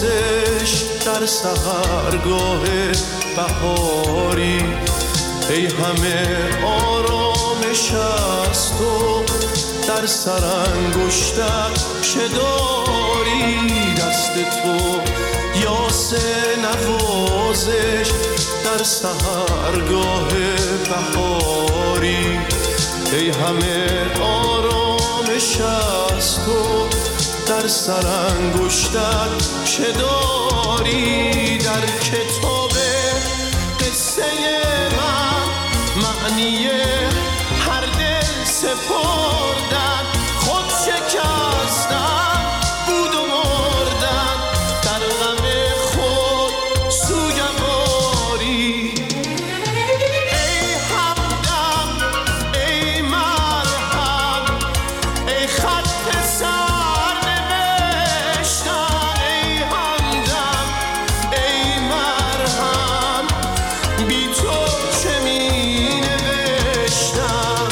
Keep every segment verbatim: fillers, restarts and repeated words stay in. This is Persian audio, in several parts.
نوازش در سحرگاه بهاری، ای همه آرامش از تو در سرانگشتت چه داری؟ دست تو یاس نوازش در سحرگاه بهاری، ای همه آرامش از تو در سرانگشتت چه داری؟ در کتاب قصه من معنی هر دل سپردن، خود شکستن بود و مردن، در غم خود سوگواری. ای همدم ای مرهم ای خط سر نوشتن، ای همدم ای مرهم بی تو چه می نوشتم.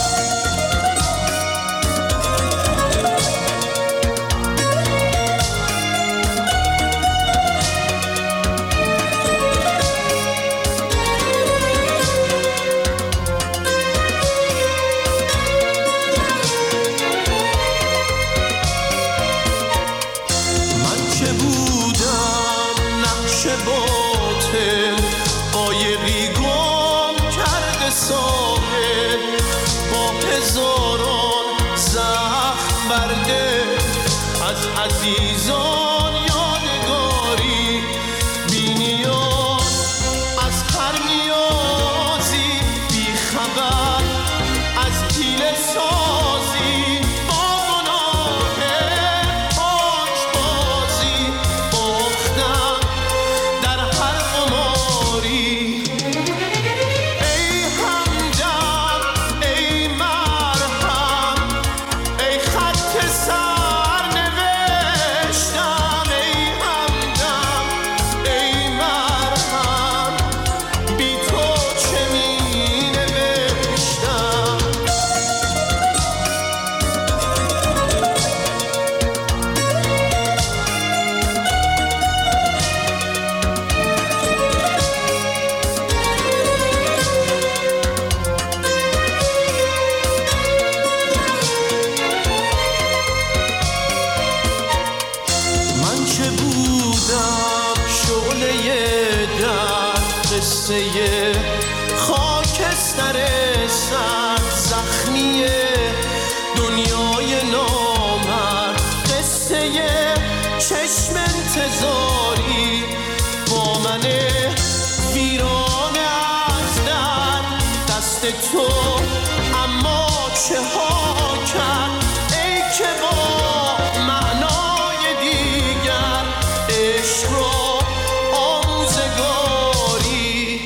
من چه بودم نقش باطل، قایقی گم کرده ساحل، با هزاران زخم برده از عزیزان یادگاری، بی نیاز از هر نیازی، بی خبر از حیله سازی، با گناه پاکبازی باختم در هر قماری. ای همدم ای مرهم ای خط سر نوشتم، ای همدم ای مرهم بی تو چه می نوشتم. من چه بودم شعله در قصه خاکستر سرد زخمی دنیای نامرد، قصه چشم انتظاری با من ویران از در دست تو، اما چه ها کرد ای که با معنای دیگر عشق را آموزگاری.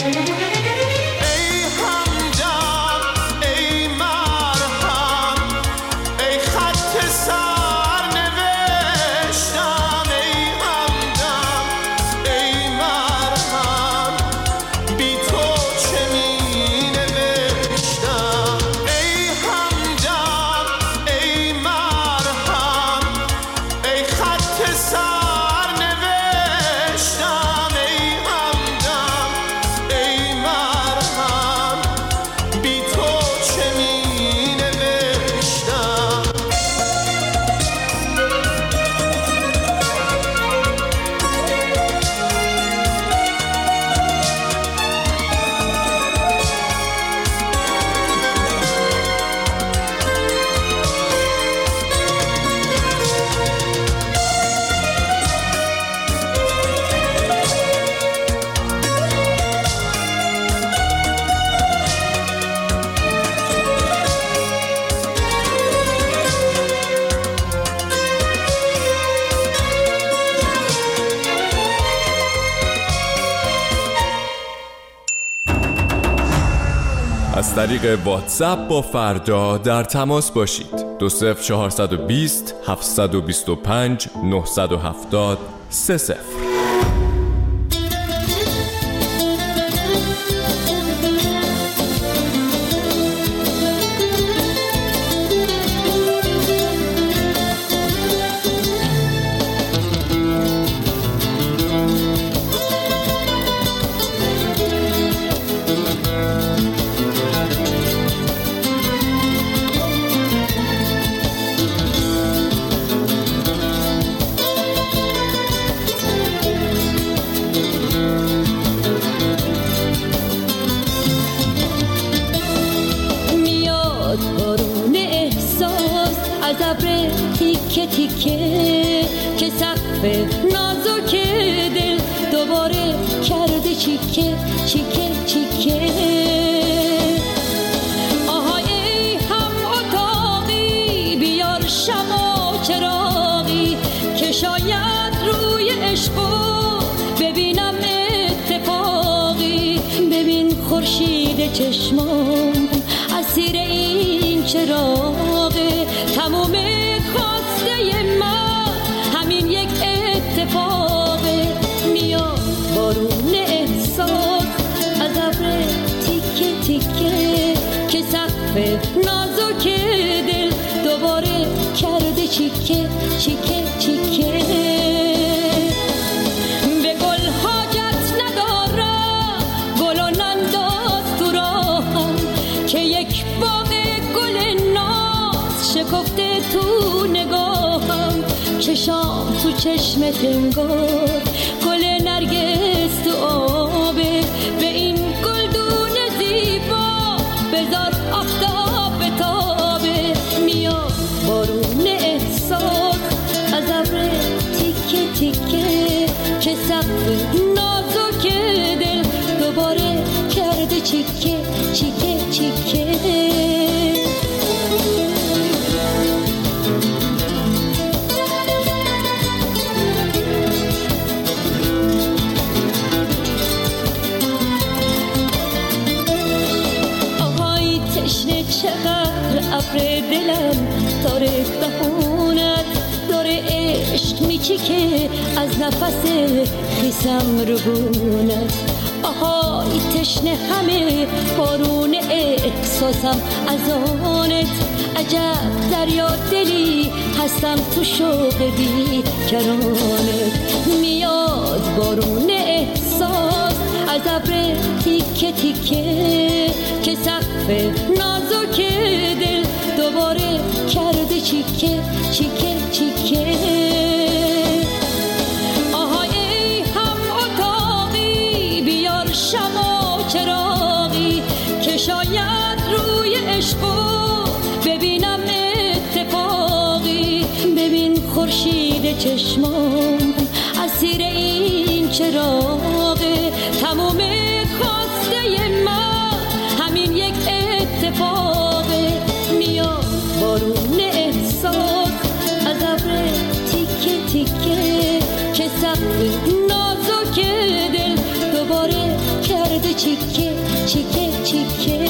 ای همدم ای مرهم ای خط سر نوشتم، ای همدم ای مرهم بی تو چه می نوشتم. ای همدم ای مرهم ای خط سر نوشتم، ای همدم ای مرهم بی تو چه می نوشتم. از طریق واتساپ با فردا در تماس باشید. دو صفر چهارصد و بیست هفتصد و بیست و پنج نهصد و هفتاد سه صفر. از ابر تیکه تیکه که سقف نازک دل دوباره کرده چیکه چیکه چیکه. آهای ای هم اتاقی بیار شمع و چراغی که شاید روی عشقو ببینم اتفاقی. ببین خورشید چشمام اسیر این چراغه، تموم خواسته من همین یک اتفاقه. میاد بارون احساس از ابر تیکه تیکه که سقف نازک دل دوباره کرده چیکه چیکه چیکه. به گل حاجت ندارم گل و ننداز تو راهم که یک باغ گل ناز شکفته تو نگاهم. چشام تو چشمت انگار گل نرگس تو آبه، به این گلدون زیبا بذار آفتاب بتابه. میاد بارون احساس از ابر تیکه تیکه که سقف نازک دل دوباره کرده چیکه چیکه چیکه. آهای تشنه چقدر ابر دلم تاره دهونت داره عشق میچیکه از نفس خیسم رو بونت. آهای تشنه همه بارون احساسم از آنت، عجب دریا دلی هستم تو شوق بی کرانت. میاد بارون احساس از ابر تیکه تیکه که سقف نازک دل دوباره کرده چیکه چیکه چیکه. آهای ای هم اتاقی بیار شمع و چراغی که شاید روی عشقو ببینم اتفاقی. ببین خورشید چشمام اسیر این چراغه، تموم خواسته من همین یک اتفاقه. میاد بارون احساس از ابر تیکه تیکه که سقف نازک دل دوباره کرده چیکه چیکه چیکه.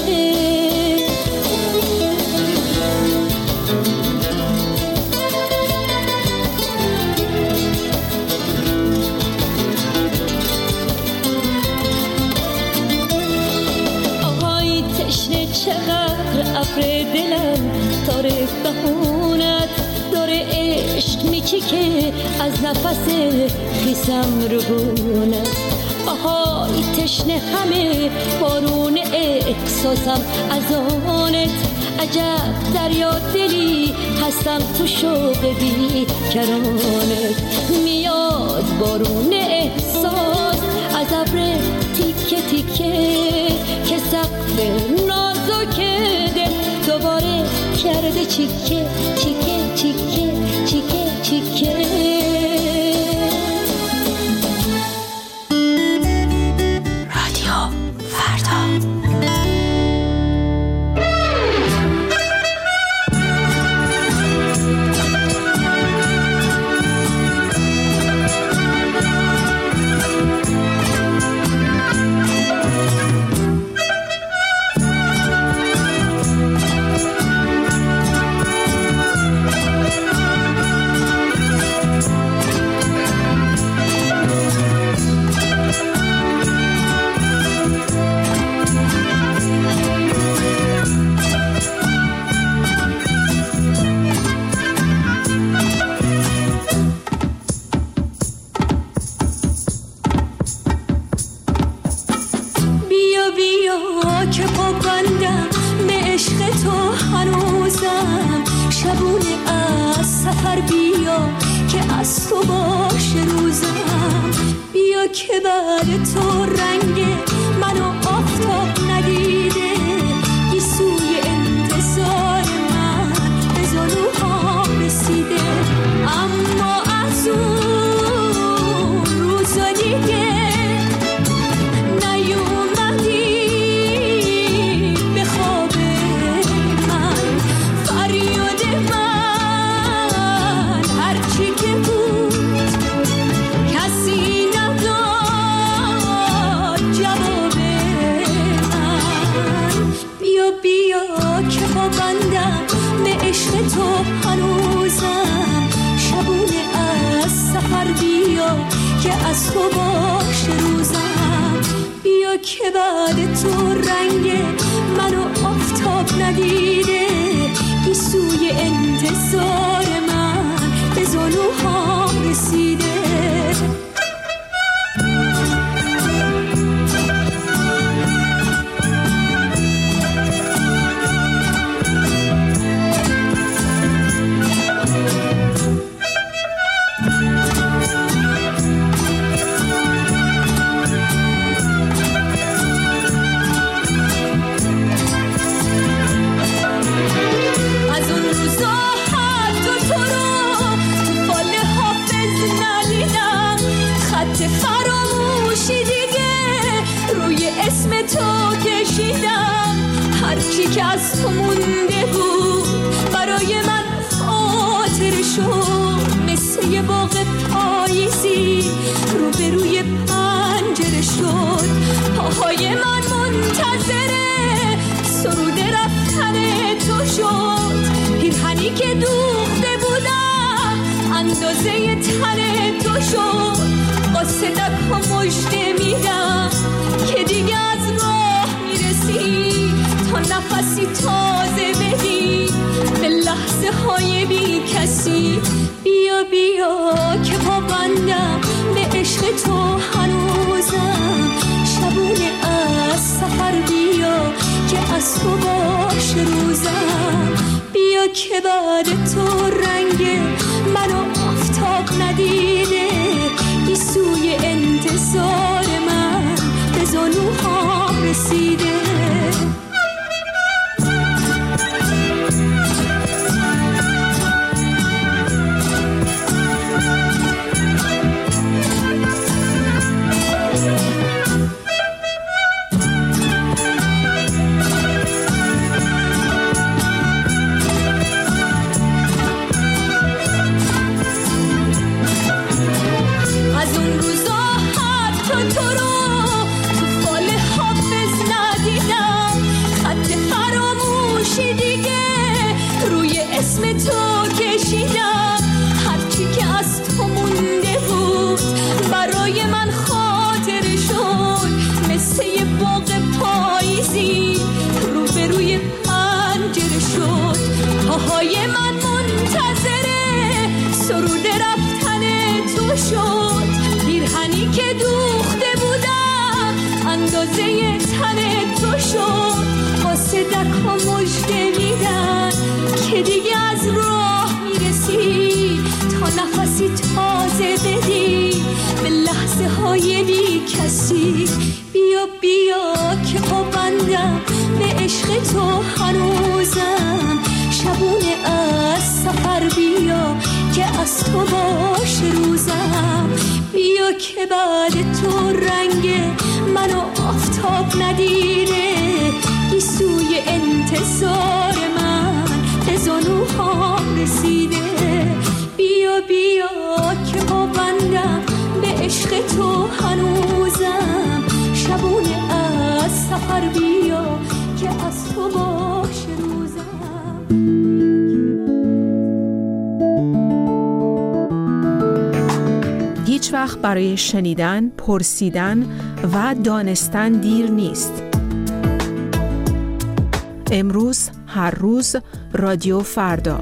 آهای تشنه چقدر ابر دلم تاره بهونت داره عشق میچیکه از نفس خیسم رو بونت. آهای تشنه همه بارون احساسم از آنت، عجب دریا دلی هستم تو شوق بی کرانت. میاد بارون احساس از ابر تیکه تیکه که سقف نازک دل دوباره کرده چیکه چیکه چیکه چیکه چیکه. رادیو فردا. که پا بندم به عشق تو هنوزم. شبونه از سفر بیا که از تو باشه روزم. بیا که بعد تو رنگ منو آفتاب ندیده، گیسوی انتظار من به زلوها که از تو باشه روزم. بیا که بعد تو رنگ منو آفتاب ندیده، گیسوی انتظار من به زانوهام رسیده. که از تو مونده بود برای من خاطر شد، مثل یه باغ پاییزی رو به روی پنجره شد. پاهای من منتظره سرود رفتن تو شد، پیرهنی که دوخته بودم اندازه تن تو شد. قاصدک و مژده میدم که دیگه از راه میرسی، تا نفسی تازه بدی به لحظه های بی کسی. بیا بیا که پابندم به عشق تو هنوزم، شبونه از سفر بیا که از تو باشه روزم. بیا که بعد تو رنگ منو آفتاب ندیده، گیسوی انتظار من به زانوهام رسیده. بیا بیا که پابندم به عشق تو هنوزم، شبونه از سفر بیا که از تو باشه روزم. بیا که بعد تو رنگ منو آفتاب ندیده، گیسوی انتظار من به زانوهام رسیده. بیا بیا که پابندم به عشق تو هنوزم، شبونه از سفر بیا که از تو باشه روزم. هیچ وقت برای شنیدن، پرسیدن و دانستن دیر نیست. امروز، هر روز، رادیو فردا.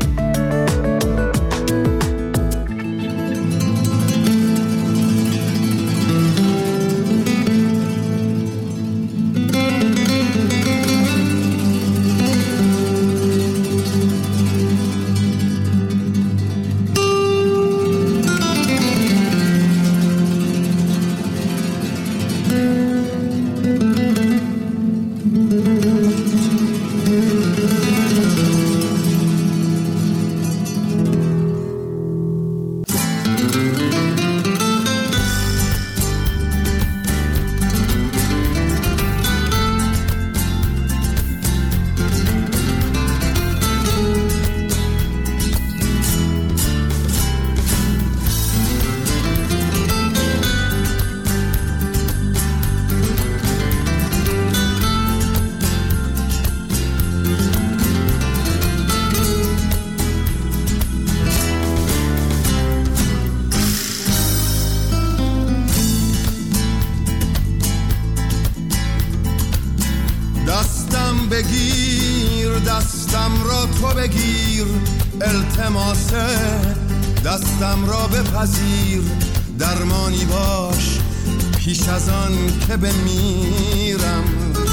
دستم را تو بگیر، التماسه دستم را بپذیر، درمانی باش پیش از آن که بمیرم.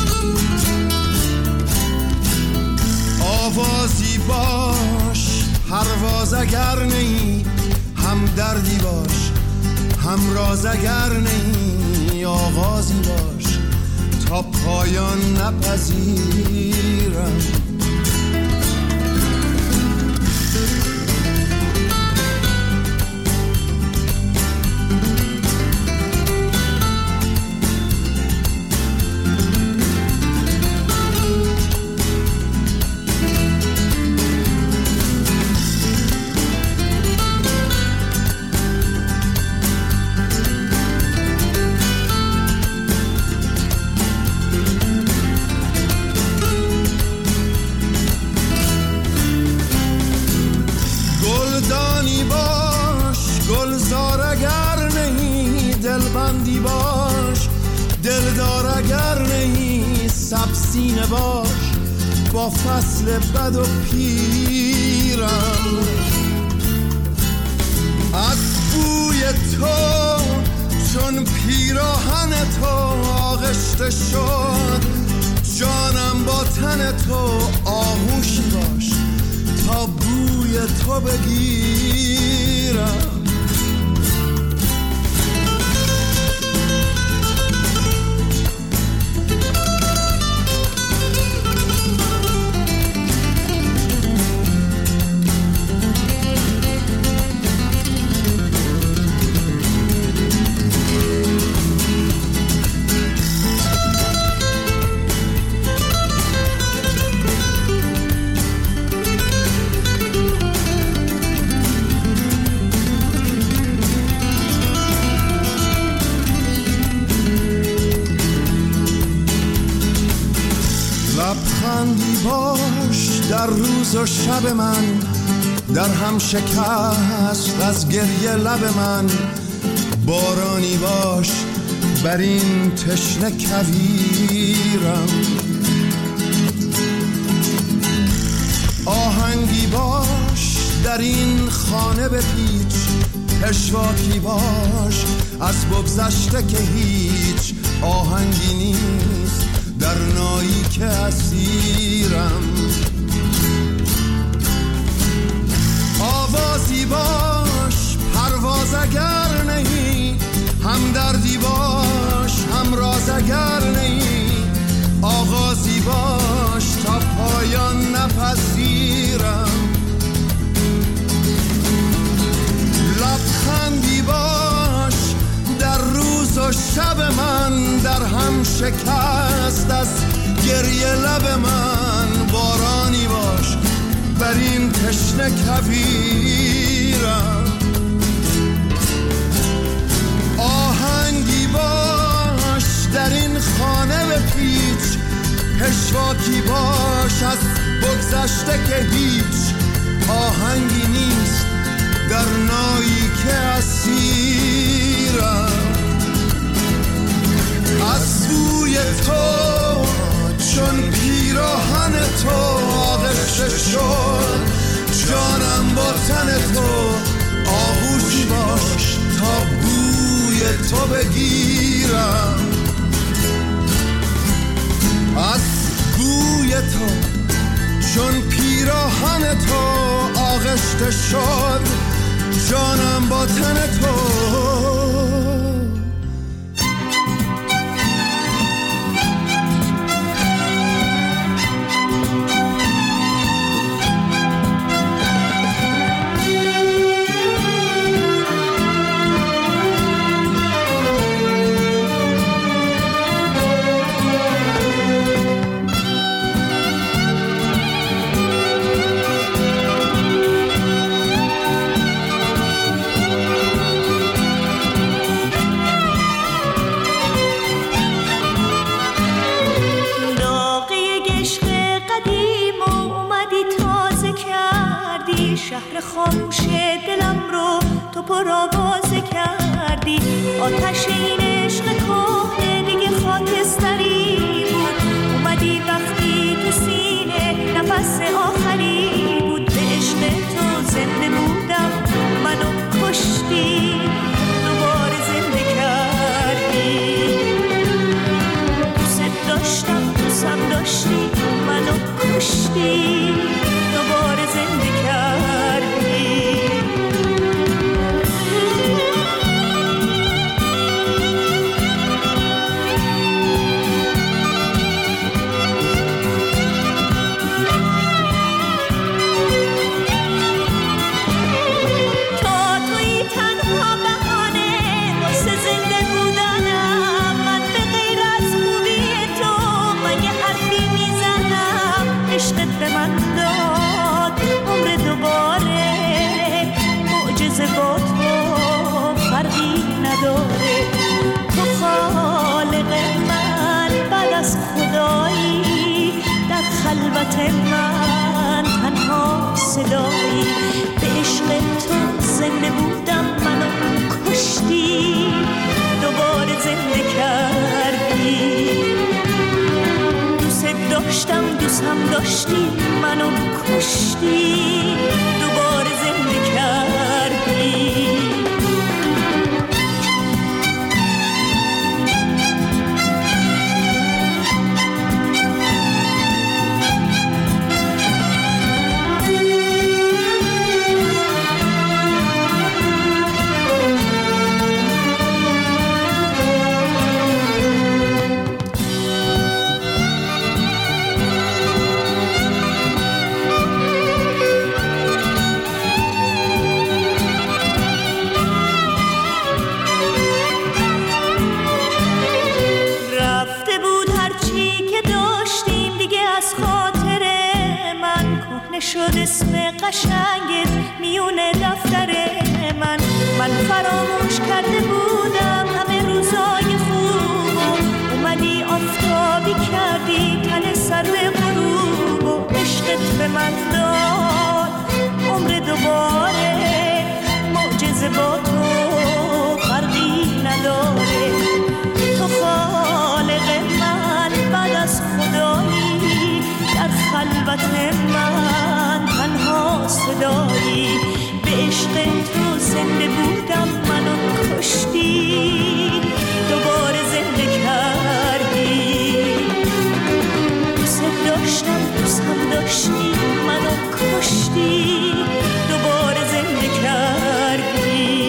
آوازی باش پرواز اگر نی، هم دردی باش هم راز اگر نی، آغازی باش تا پایان نپذیرم. گلدانی باش گلزار اگر نهی، دلبندی باش دلدار اگر نهی، سبسینه باش با فصل بد و پیرم. از بوی تو چون پیراهن تو آغشته شد، جانم با تن تو آغوشی باش تا بوی تو بگیرم. لبخندی باش در روز و شب من، در هم شکست از گریه لب من، بارانی باش بر این تشنه کویرم. آهنگی باش در این خانه بپیچ، پشواکی باش از بگذشته که هیچ آهنگی نیست در نایی که اسیرم. آوازی باش پرواز اگر نهی، هم دردی باش هم راز اگر نهی، آغازی باش تا پایان نپذیرم. لبخندی باش در روز و شب من، در هم شکست از گریه لب من، بارانی باش بر این تشنه کویرم. آهنگی باش در این خانه بپیچ، پشواکی باش از بگذشته که هیچ آهنگی نیست در نایی که اسیرم. از بوی تو چون پیراهن تو آغشته شد، جانم با تن تو آغوشی باش تا بوی تو بگیرم. از بوی تو چون پیراهن تو آغشته شد، جانم با تن تو. شهر خاموش دلم رو تو پرآوازه کردی، آتش این عشق کهنه دیگه خاکستری بود. اومدی وقتی تو سینه نفس نفس آخری بود، به عشق تو زنده بودم، منو کشتی دوباره زنده کردی. دوست داشتم دوستم داشتی، منو کشتی دوباره زنده کردی. خلوت من تنها صدایی، به عشق تو زنده بودم، منو کشتی دوباره زنده کردی. دوست داشتم دوستم داشتی، منو کشتی دوباره زنده کردی. شد اسم قشنگت میون دفتر من، من فراموش کرده بودم همه روزای خوب، اومدی آفتابی کردی تن سرد غروب، و عشقت به من داد عمر دوباره، معجزه با تو فرقی نداره. تو خالق من بعد از خدایی، در خلوت من تنها صدایی، به عشق تو زنده بودم، منو کشتی دوباره زنده کردی. دوست داشتم دوستم داشتی، منو کشتی دوباره زنده کردی.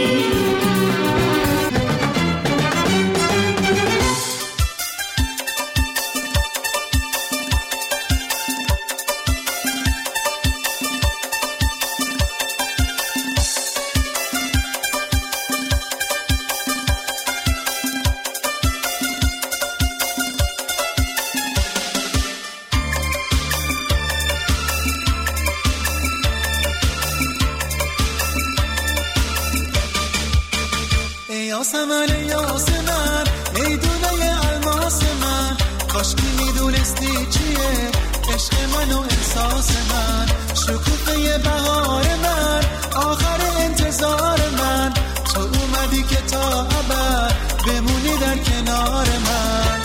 یاسمن یاسمن ای دونه الماس من، کاش که میدونستی چیه عشق من و احساس من، شکوفه بهار من، آخر انتظار من، تو اومدی که تا ابد بمونی در کنار من.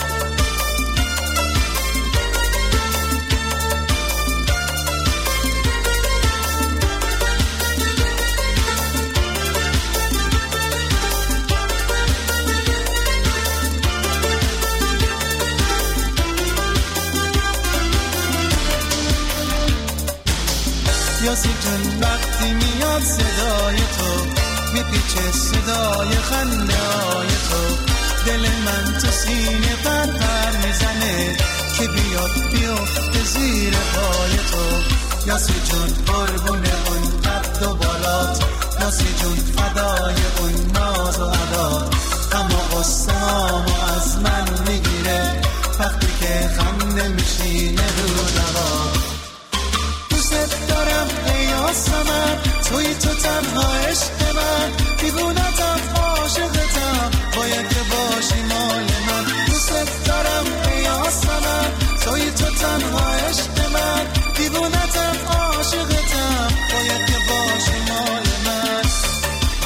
یاسی جون وقتی میاد صدای تو، میپیچه صدای خنده های تو، دل من تو سینه پر پر میزنه که بیاد بیفته زیر پای تو. یاسی جون قربون اون قد و بالات، یاسی جون فدای اون ناز و عدات، اما قصه‌هامو از من میگیره وقتی که خنده میشینه رو دوات. دوست دارم ای یاسمن، توی تو تنها عشق من، دیوونتم عاشقتم، باید که باشی مال من. دوست دارم ای یاسمن، توی تو تنها عشق من، دیوونتم عاشقتم، باید که باشی مال من.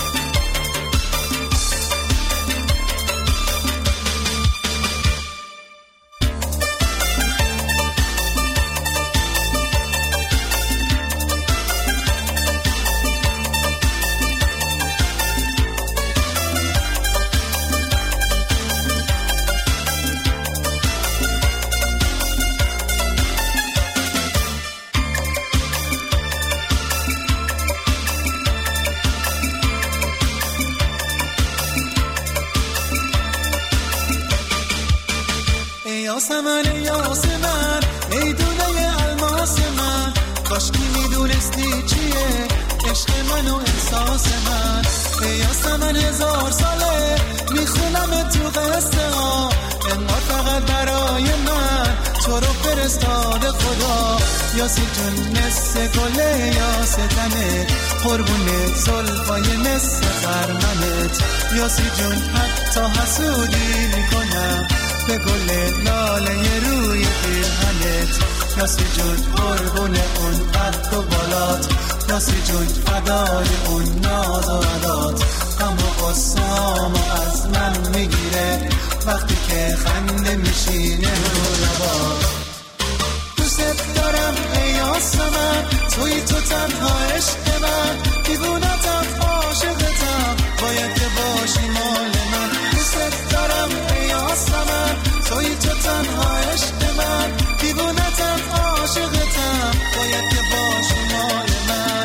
یاسمن یاسمن ای دونه الماس من، کاشکی میدونستی چیه عشق من و احساس من. ای یاسمن هزار ساله میخونم تو قصه ها، انقدر فقط برای من تو رو فرستاده خدا. یاسی جون نسه گله یاسه تنه، قربونه زلفای نسه خرمنت. یاسی جون حتی حسودی میکنم به گل لاله روی پیرهنت. یاسی جون قربون اون قد و بالات، یاسی جون فدای اون ناز و عدات. اما قصه‌هامو از من میگیره وقتی که خنده میشینه رو لبات. دوست دارم ای یاسمن، توی تو تنها عشق من، دیوونتم عاشقتم، باید که باشی مال من. دوست دارم ای یاسمن، توی تو تنها عشق من، دیوونتم عاشقتم، باید که باشی مال من.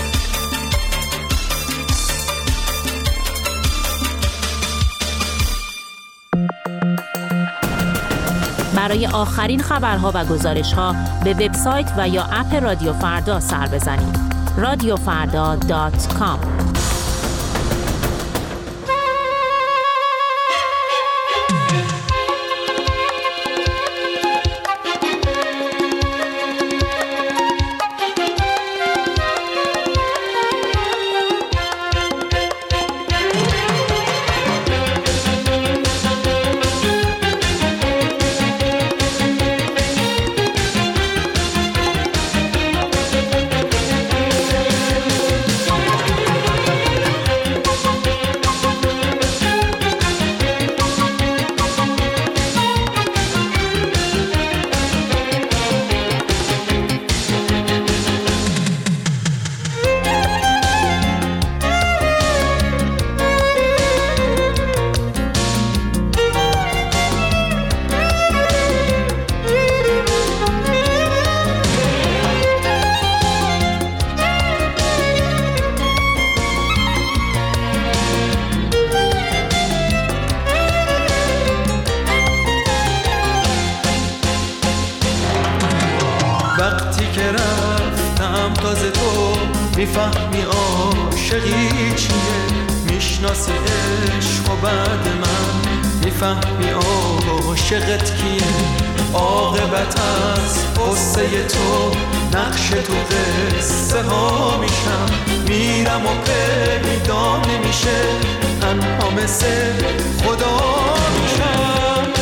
برای آخرین خبرها و گزارش‌ها به وبسایت و یا اپ رادیو فردا سر بزنید. رادیو فردا دات کام. میفهمی عاشقی چیه، میشناسی عشق و بعد من میفهمی عاشقت کیه. عاقبت از قصه تو نقش تو قصه ها میشم، میرم و پیدا نمیشه، تنها مثل خدا میشم.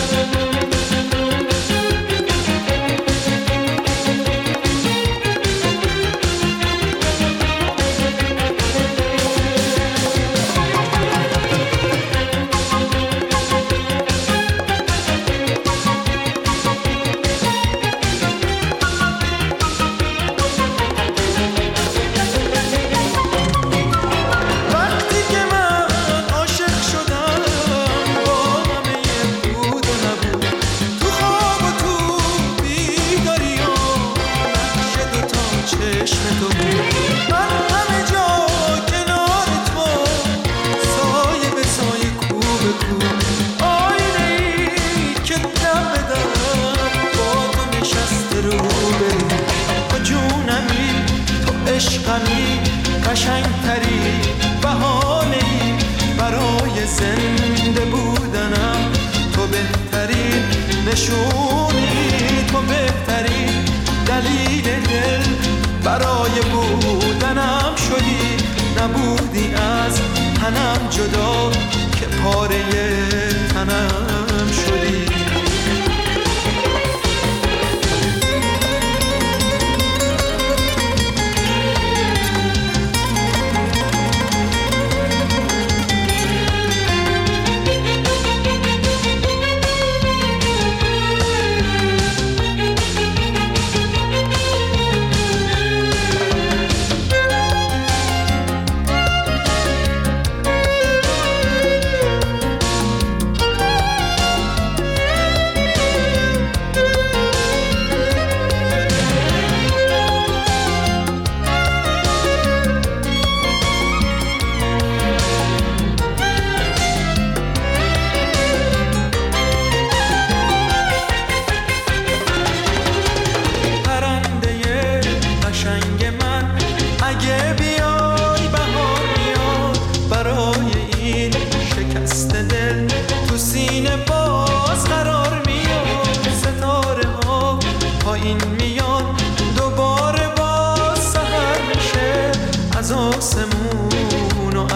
عشقمی قشنگتری بهانه‌ای برای زنده بودنم، تو بهترین نشونی، تو بهترین دلیل دل برای بودنم شدی. نبودی از تنم جدا که پاره تنم شدی.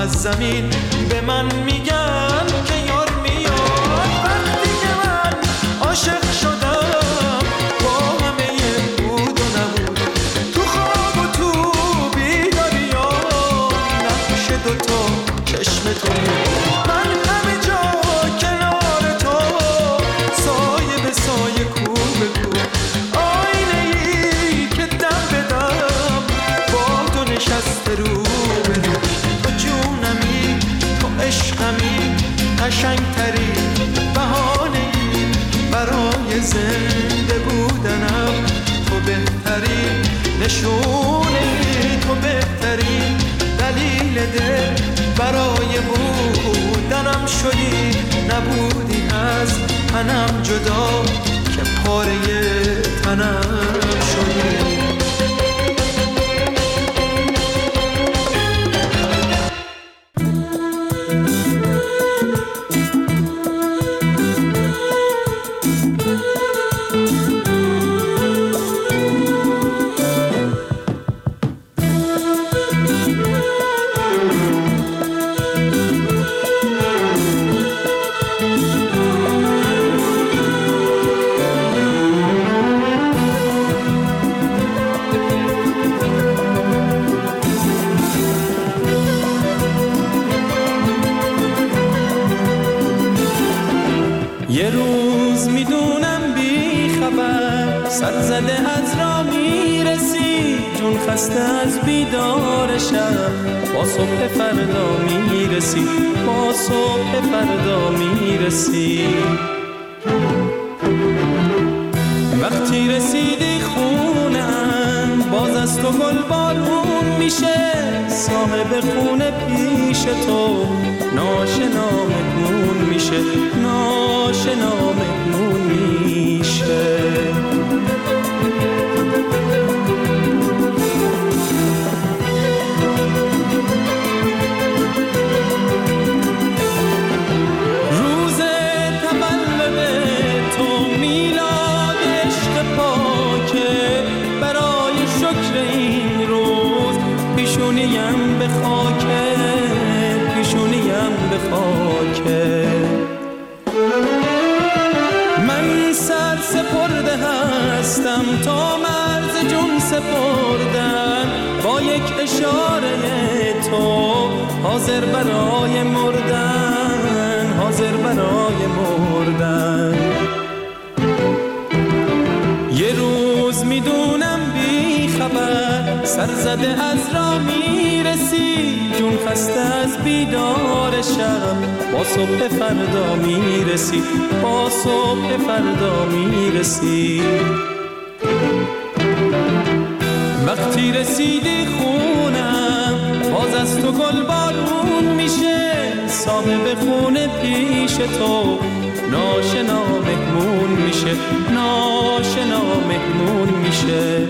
از زمین به من میگن که یار میاد. وقتی که من عاشق شدم با همه بود و نبود، تو خواب و تو بیداریام نقش دوتا چشم تو بود. من همه جا کنار تو سایه به سایه کو به کو، آینه ای که دم به دم با تو نشسته رو به رو. تو جونمی، تو عشقمی، قشنگتری بهانه‌ای برای زنده بودنم. تو بهترین نشونه، تو بهترین دلیل دل برای بودنم شدی. نبودی از تنم جدا که پاره تنم شدی. یه روز میدونم بی خبر سر زده از را میرسی، جون خسته از بیدار شب با صبح فردا میرسی، با صبح فردا میرسی. وقتی رسیدی خونم باز از تو گل بارون میشه، صاحب خونه پیش تو ناشنا مهمون میشه، ناشنا مهمون میشه. روز تولد تو میلاد عشق پاکه، برای شکر این روز پیشونیم به خاکه، پیشونیم به خاکه. من سر سپرده هستم تا مرز جون سپردن، با یک اشاره تو حاضر برای مردن، حاضر برای مردن. یه روز میدونم بی خبر سر زده از را میرسی، جون خسته از بیدار شب با صبح فردا میرسی، با صبح فردا میرسی. وقتی رسیدی خونم باز از تو گل بارون میشه، صاحب خونه پیش تو ناشنا مهمون میشه، ناشنا مهمون میشه.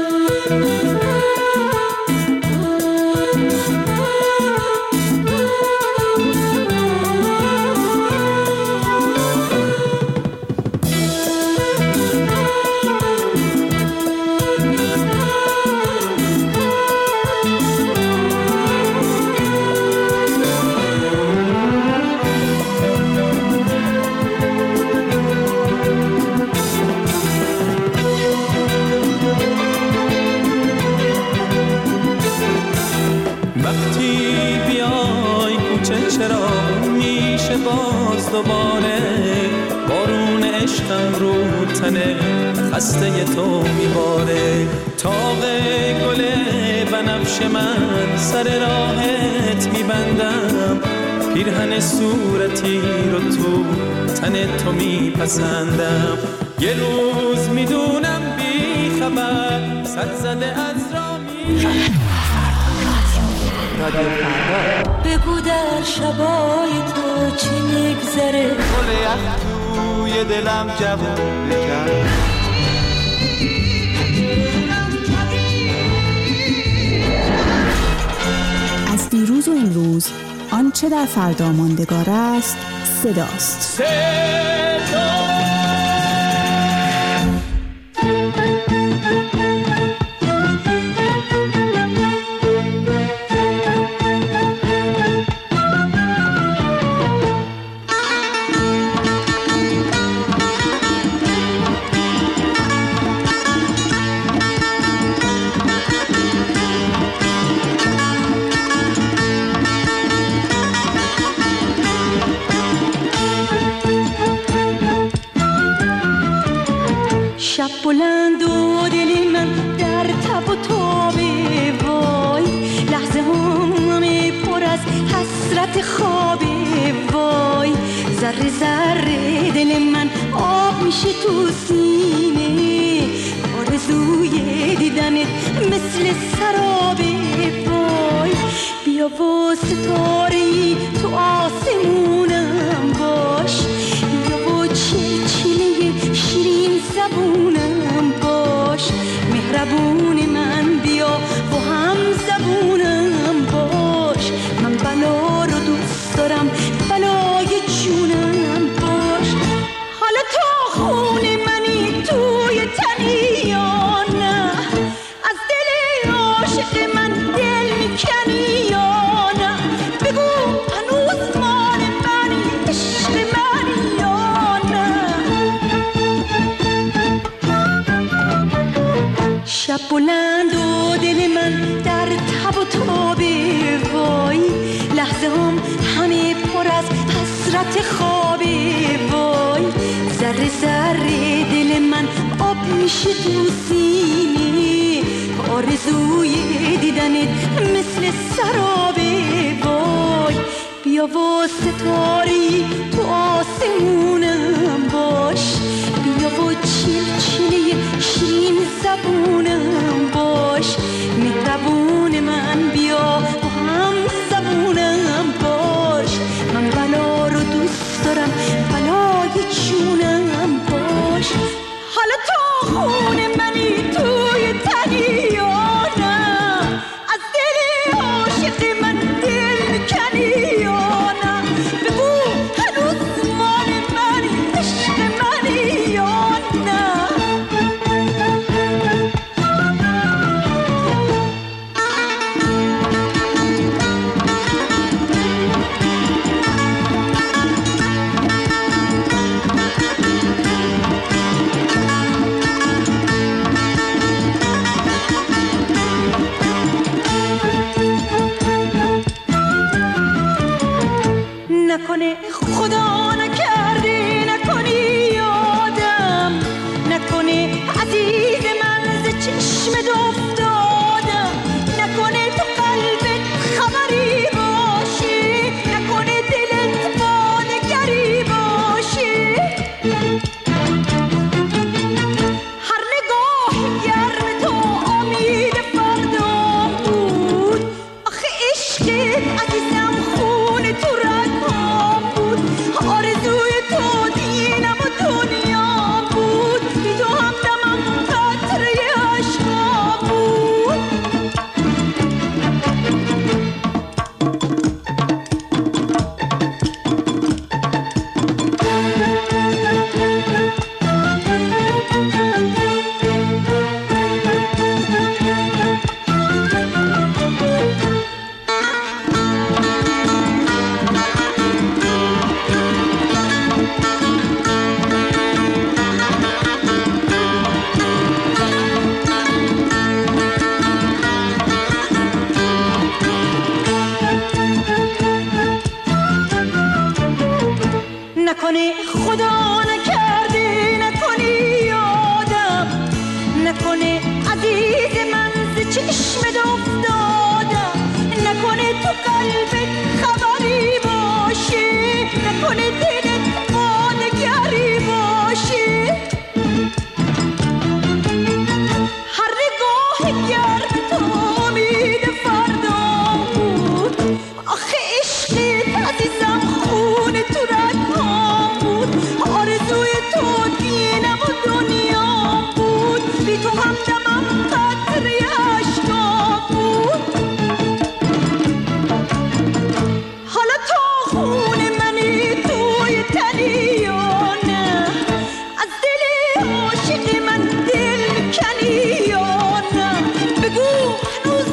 باز دوباره بارون عشقم رو تنه خسته تو میباره، تاق گل بنفش من سر راهت میبندم، پیرهن صورتی رو تو تن تو میپسندم. یه روز میدونم بی خبر سر زده از را میرم. بگو در شبای تو چی میگذره، گل یخ توی دلم جوون بکرد. از دیروز و امروز آنچه در فردا ماندگار است صداست. صدا بلند و دل من در تب و تاب وای، لحظه همه پر از حسرت خواب وای، ذره ذره دل من آب میشه تو سینه، آرزوی دیدنت مثل سراب وای، بیا و ستاره‌ای تو آسمونم باش، بیا و چلچله شیرین زبونم باش، مهربون من بیا و هم زبونم باش، من بلا رو دوست دارم بلای جونم باش، حالا تا خون منی توی تنی یا نه، از دل عاشق من دل میکنی یا نه، بگو هنوز مال منی عشق منی یا نه. شب بلند و دل من در تب و تاب وای، لحظه هم همه پر از حسرت خواب وای، ذره ذره دل من آب میشه تو سینه، آرزوی دیدنت مثل سراب وای، بیا و ستاری تو آسمونم باش، بیا و چلچله شیرین زبونم باش، مهربون من بیا و هم زبونم باش، من بلا رو دوست دارم بلای جونم باش، حالا تا خون منی توی تنی یا نه، از دل عاشق من دل میکنی یا نه، بگو هنوز مال منی عشق منی یا نه. نکنه خدا نکرده نکنی یادم، نکنه عزیز من ز چشمت افتادم، نکنه تو قلبت خبری باشه، نکنه دلت با نگری باشه، هر نگاه گرم تو امید فردام بود، آخه عشقت عزیزم خون تو رگام بود، آرزوی تو دینم و دنیا بود، بی تو همدمم قطره عشقام بود. نکنه خدا نکرده نکنی یادم، نکنه عزیز من ز چشمت افتادم، نکنه تو قلبت خبری باشه، نکنه دلت با نگری باشه، هر نگاه گرم تو امید فردام بود، آخه عشقت عزیزم خون تو رگام بود، آرزوی تو دینم و دنیا بود، بی تو همدمم قطره عشقام بود، حالا تا خون منی توی تنی یا نه، از دل عاشق من دل میکنی یا نه، بگو هنوز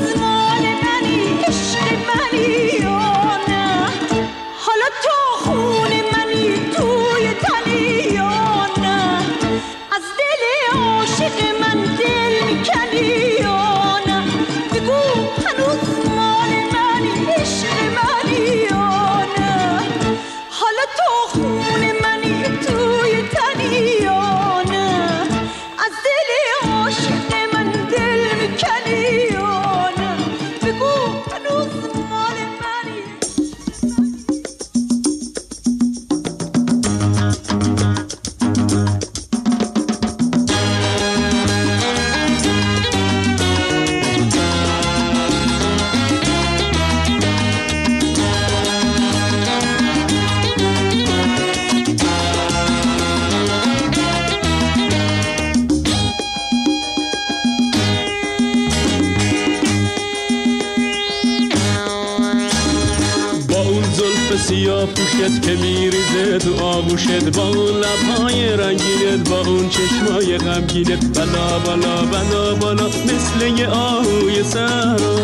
سیاه پوشت که میریزه تو آغوشت، با اون لبهای رنگینت، با اون چشمای غمگینت، بالا بالا بالا بالا مثل یه آهوی صحرا.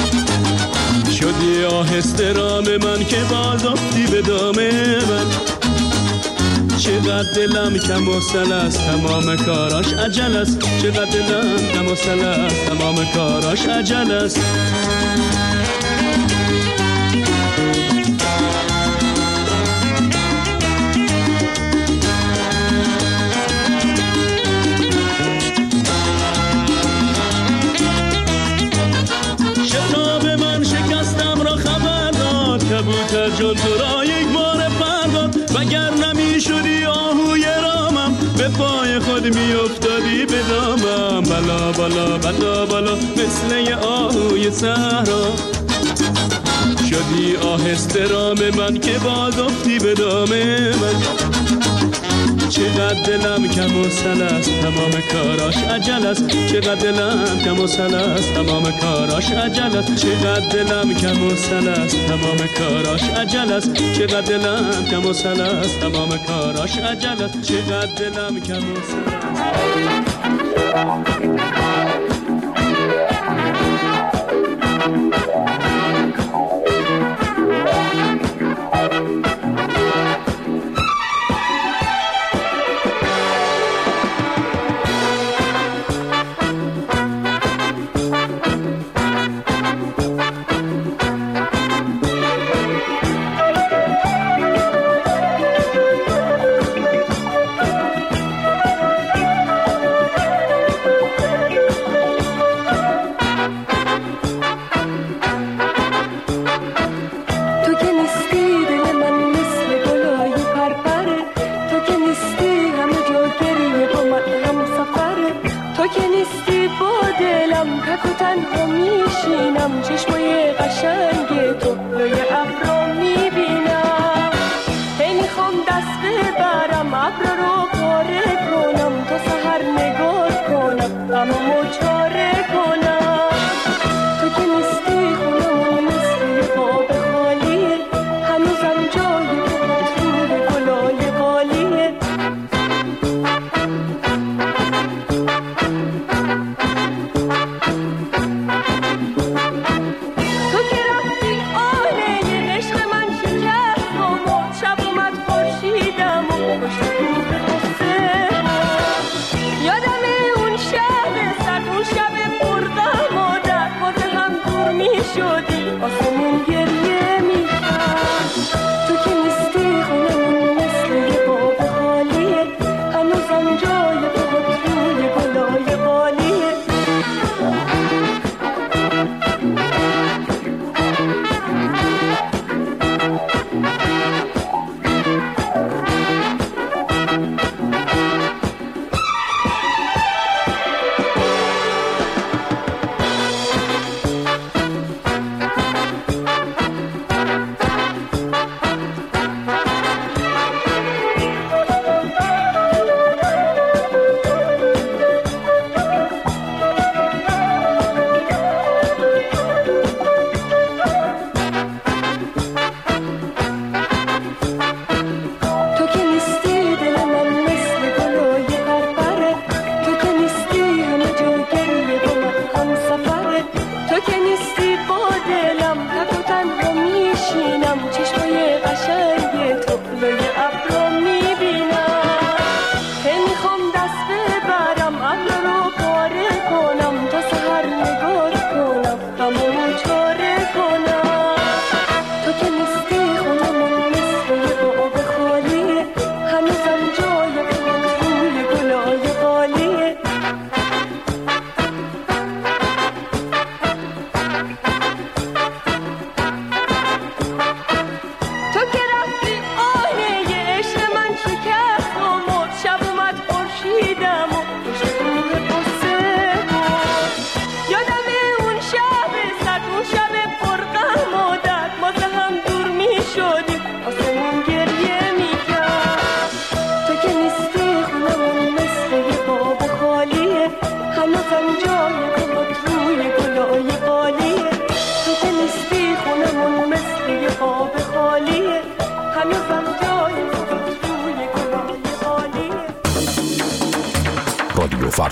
شدی آهسته رام من که باز افتی به دام من. چقدر دلم کم و سل است تمام کاراش عجل است، چقدر دلم کم و سل است تمام کاراش عجل است. شتاب من شکستم را خبر داد، کبوتر جان تو را یک بار پرداد، وگر نمی شدی آهوی رامم به پای خود می افتادی به دامم. بالا بالا بالا بالا مثل یه آهوی صحرا. شدی آهسته رام من که باز افتی به دام من. چقدر دلم کم و سل است تمام کاراش عجل است، چقدر دلم کم و سل است تمام کاراش عجل است، چقدر دلم کم و سل است تمام کاراش عجل است، چقدر دلم کم و سل است تمام کاراش عجل است، چقدر دلم کم و سل است. چشمای قشنگ تو روی ابرا میبینم، هی میخوام دست ببرم ابرا رو پاره کنم، تا سحر نگاه کنم غممو چاره کنم. تو که نیستی خونمون مثل باب خالیه، هنوزم جای تو مطلوب گلای بالیه. تو که رفتی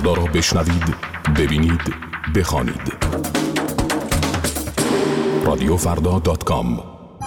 فردا را بشنوید، ببینید، بخوانید. رادیو فردا دات کام.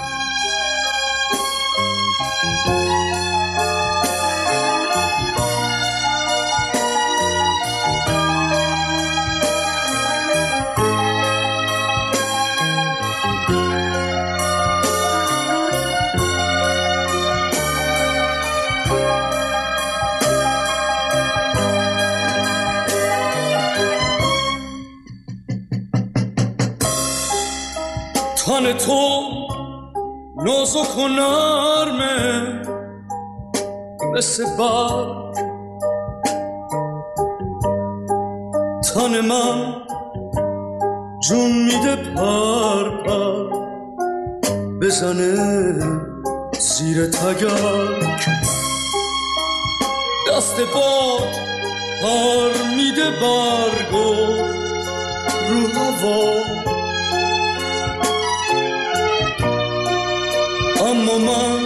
تن تو نازک و نرمه مثل برگ، تن من جون میده پر پر بزنه زیر تگرگ، دست باد پر میده برگو رو هوا، اما من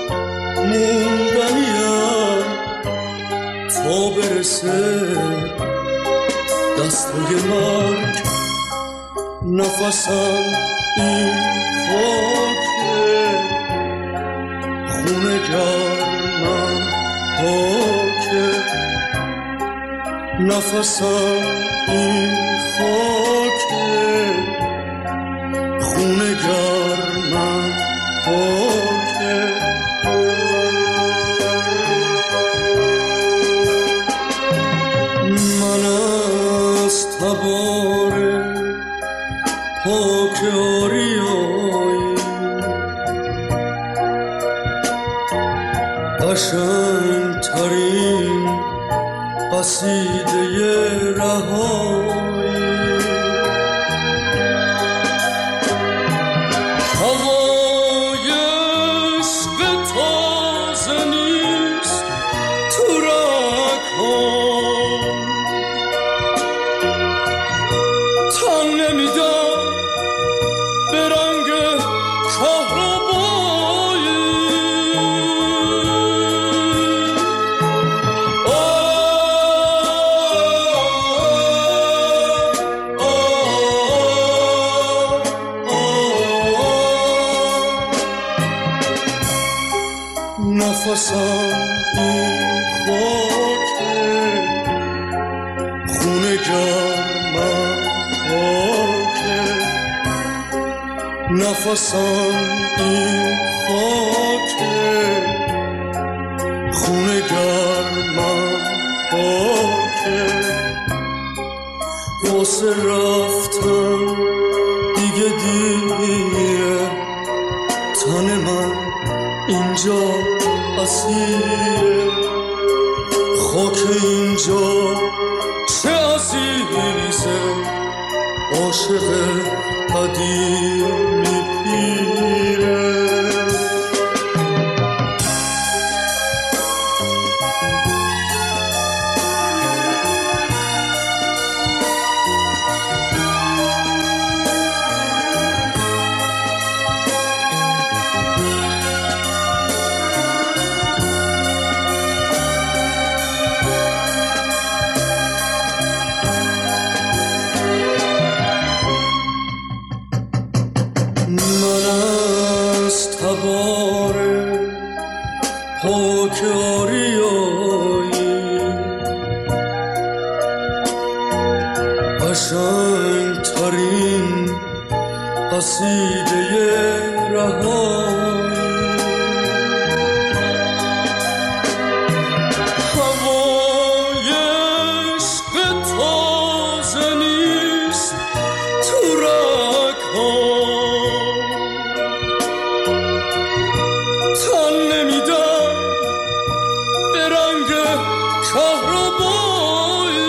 موندنیم تا برسه دستای مرگ، نفسم این خاکه، خونه گرمم پاکه، نفسم این خاکه، خونه گرمم پاکه. من از تبار پاک آریایی قشنگ ترین قصیده رهایی، هوای عشق تازه نیست تو رگ‌هام، تن نمیدم به رنگ کهربایی، نفسم این خاکه، خونه گرمم پاکه، نفسم این خاکه، خونه گرمم پاکه، واسه رفتن دیگه دیگه تن من اینجا اسیره، خاک اینجا چه عزیزه، عاشق قدیمی پیره. قشنگ ترین قصیده رهایی، هوای عشق تازه نیست تو رگ‌هام، تن نمیدم به رنگ کهربایی،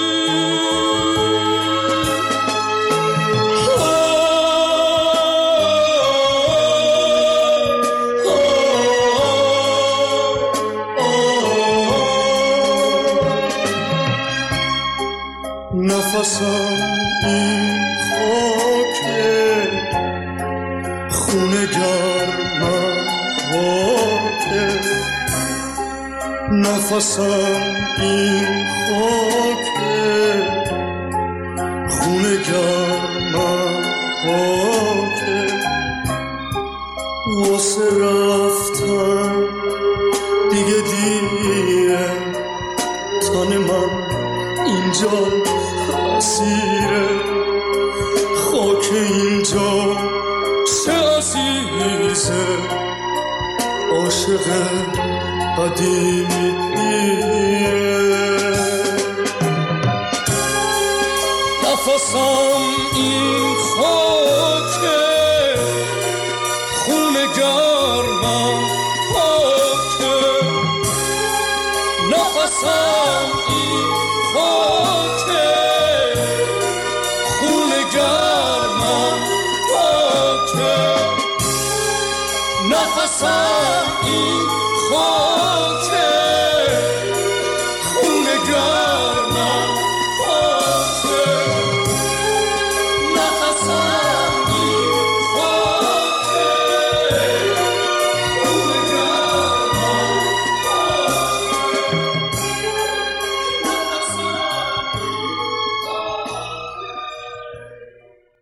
نفسم این خاکه، خونه گرمم پاکه، نفسم این خاکه، پاکه واسه رفتن دیگه دیره تن من اینجا اسیره خاک اینجا چه عزیزه عاشق قدیمی پیره نفسم این خاکه خون گرمم پاکه نفسم این خاکه خون گرمم پاکه نفسم این